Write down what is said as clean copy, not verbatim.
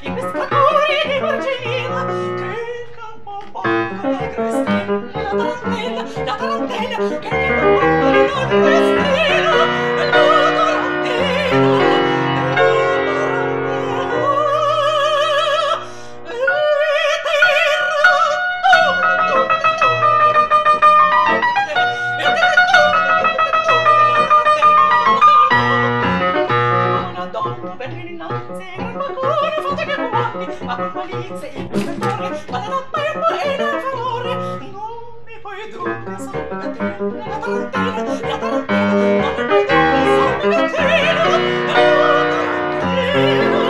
in questi vagoni di Margina, che capovolgono le crestine, la tarantella, che capovolgono le crestine, la tarantella. Una donna venne innanzi, gran balcone, fate che guardi, ma con malizia il protettore, ma la nappa e la favore, non mi puoi dunque salvatella, la tarantella, non mi puoi dunque salvatella, la tarantella.